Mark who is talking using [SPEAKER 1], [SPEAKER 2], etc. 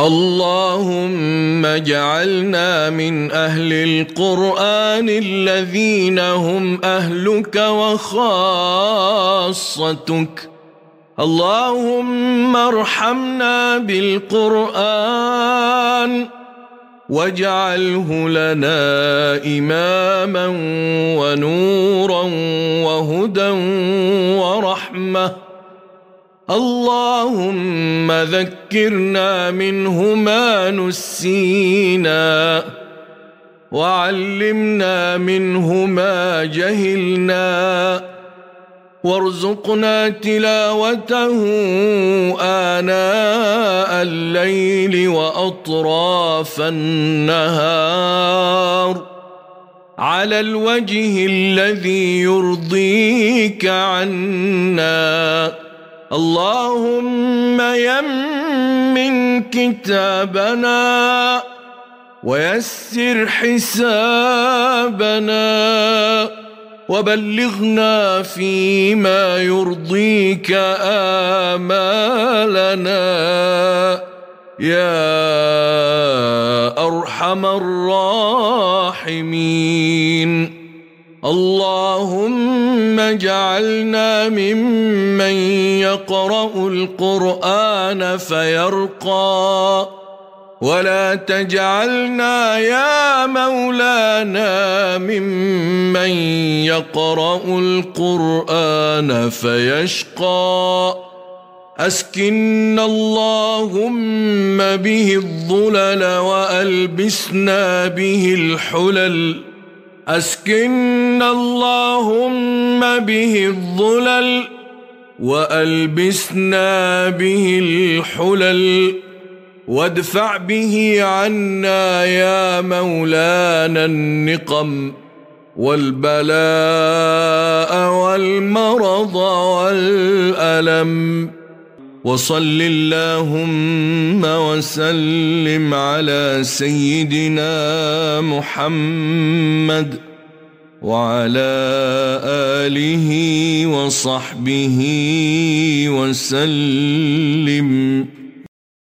[SPEAKER 1] اللهم اجعلنا من أهل القرآن الذين هم أهلك وخاصتك. اللهم ارحمنا بالقرآن واجعله لنا إماما ونورا وهدى ورحمة. اللهم ذكرنا منه ما نسينا وعلمنا منه ما جهلنا وارزقنا تلاوته آناء الليل وأطراف النهار على الوجه الذي يرضيك عنا. اللهم يمن كتابنا ويسر حسابنا وبلغنا فيما يرضيك آمالنا يا أرحم الراحمين. اللهم اجعلنا ممن يقرأ القرآن فيرقى ولا تجعلنا يا مولانا ممن يقرأ القرآن فيشقى. أسكننا اللهم به الظلل وألبسنا به الحلل. أسكننا اللهم به الظلل وألبسنا به الحلل وادفع به عنا يا مولانا النقم والبلاء والمرض والألم. وصل اللهم وسلم على سيدنا محمد وعلى آله وصحبه وسلم.